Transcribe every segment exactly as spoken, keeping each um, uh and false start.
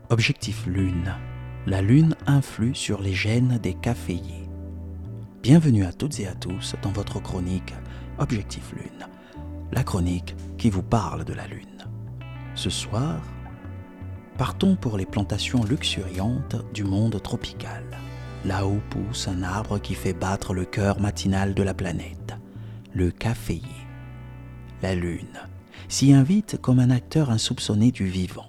Objectif Lune. La Lune influe sur les gènes des caféiers. Bienvenue à toutes et à tous dans votre chronique Objectif Lune, la chronique qui vous parle de la Lune. Ce soir, partons pour les plantations luxuriantes du monde tropical, là où pousse un arbre qui fait battre le cœur matinal de la planète, le caféier. La Lune s'y invite comme un acteur insoupçonné du vivant.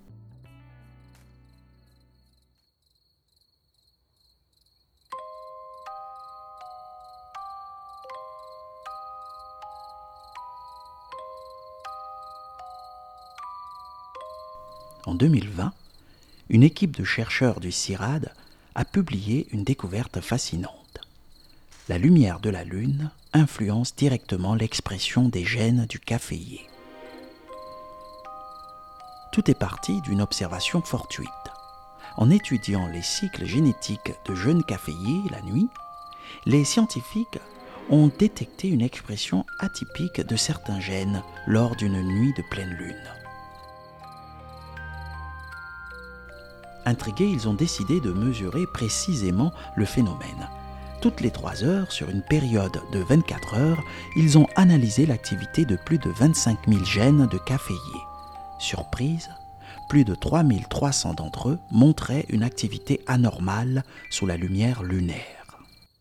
En deux mille vingt, une équipe de chercheurs du CIRAD a publié une découverte fascinante. La lumière de la Lune influence directement l'expression des gènes du caféier. Tout est parti d'une observation fortuite. En étudiant les cycles génétiques de jeunes caféiers la nuit, les scientifiques ont détecté une expression atypique de certains gènes lors d'une nuit de pleine lune. Intrigués, ils ont décidé de mesurer précisément le phénomène. Toutes les trois heures, sur une période de vingt-quatre heures, ils ont analysé l'activité de plus de vingt-cinq mille gènes de caféiers. Surprise, plus de trois mille trois cents d'entre eux montraient une activité anormale sous la lumière lunaire.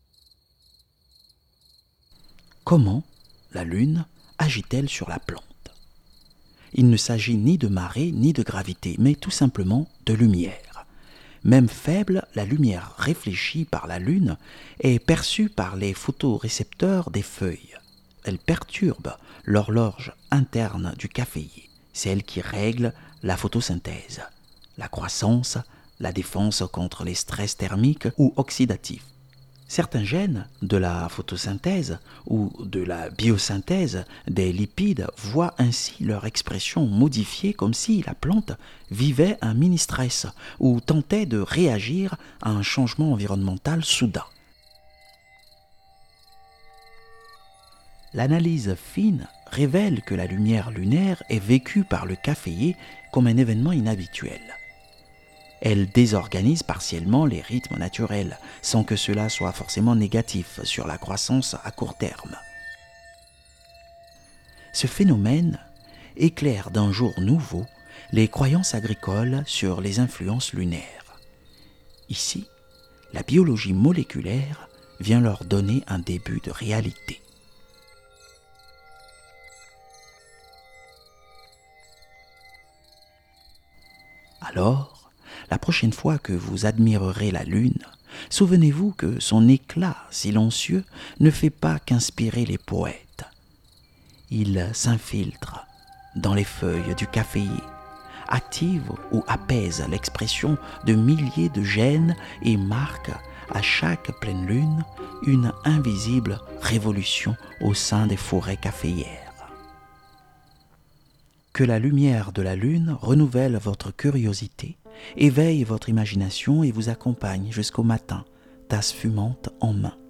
Comment la Lune agit-elle sur la plante ? Il ne s'agit ni de marée ni de gravité, mais tout simplement de lumière. Même faible, la lumière réfléchie par la Lune est perçue par les photorécepteurs des feuilles. Elle perturbe l'horloge interne du caféier. C'est elle qui règle la photosynthèse, la croissance, la défense contre les stress thermiques ou oxydatifs. Certains gènes de la photosynthèse ou de la biosynthèse des lipides voient ainsi leur expression modifiée comme si la plante vivait un mini-stress ou tentait de réagir à un changement environnemental soudain. L'analyse fine révèle que la lumière lunaire est vécue par le caféier comme un événement inhabituel. Elle désorganise partiellement les rythmes naturels, sans que cela soit forcément négatif sur la croissance à court terme. Ce phénomène éclaire d'un jour nouveau les croyances agricoles sur les influences lunaires. Ici, la biologie moléculaire vient leur donner un début de réalité. Alors, la prochaine fois que vous admirerez la Lune, souvenez-vous que son éclat silencieux ne fait pas qu'inspirer les poètes. Il s'infiltre dans les feuilles du caféier, active ou apaise l'expression de milliers de gènes et marque à chaque pleine lune une invisible révolution au sein des forêts caféières. Que la lumière de la Lune renouvelle votre curiosité, éveille votre imagination et vous accompagne jusqu'au matin, tasse fumante en main.